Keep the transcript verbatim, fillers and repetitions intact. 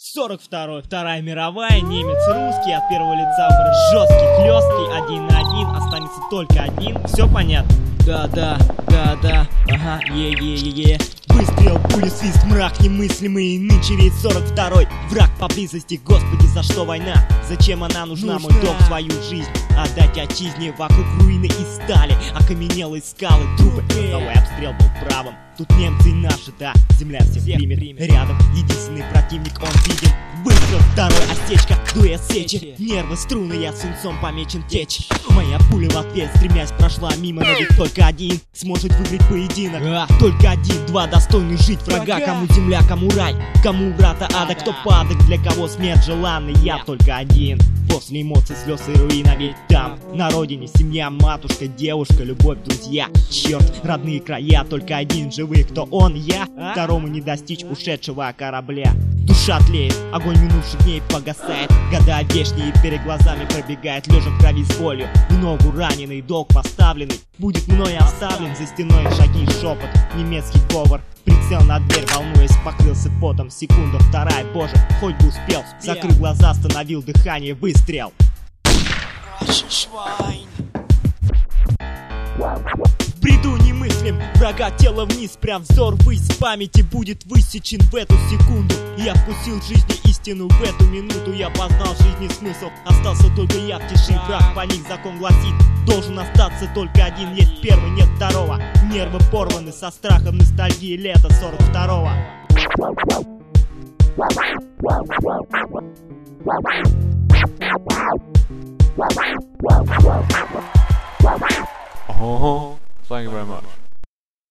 сорок второй, Вторая мировая, немец русский, от первого лица образ жесткий, хлесткий, один на один, останется только один, все понятно? Да-да, да-да, ага, е-е-е-е. Выстрел, пули, свист, мрак немыслимый. Нынче ведь сорок второй, враг поблизости. Господи, за что война? Зачем она нужна? Нужна. Мой дом, свою жизнь отдать отчизне. Вокруг руины и стали, окаменелые скалы, трупы. Новый обстрел был правым. Тут немцы и наши, да, земля всех, всех примет. примет Рядом единственный противник, он виден. Выстрел, второй, осечка, дуэт сечи. Нервы, струны, я свинцом помечен течь. Моя пуля в ответ, стремясь, прошла мимо. Но ведь только один сможет выиграть поединок. а, Только один, два достойны жить врага. Кому земля, кому рай, кому врата ада. Кто падок, для кого смерть желанный. Я только один. После эмоций, слез и руина. Ведь там, на родине, семья, матушка, девушка, любовь, друзья. Черт, родные края, только один живых. Кто он, я? Второму не достичь ушедшего корабля. Душа тлеет, огонь минувших дней погасает. Года вечные перед глазами пробегает. Лежа в крови с болью, в ногу раненый, долг поставленный будет мной оставлен. За стеной шаги, шепот, немецкий говор. Прицел на дверь, волнуясь, покрылся потом. Секунда, вторая, боже, хоть бы успел. Закрыл глаза, остановил дыхание, выстрел. В бреду немыслим, врага тело вниз, прям взор ввысь. С памяти будет высечен в эту секунду. Я вкусил в жизни истину в эту минуту. Я познал в жизни смысл, остался только я в тиши. Враг паник, закон гласит, должен остаться только один. Есть первый, нет второго. Нервы порваны со страхом ностальгии лета сорок второго. Oh, thank you very much.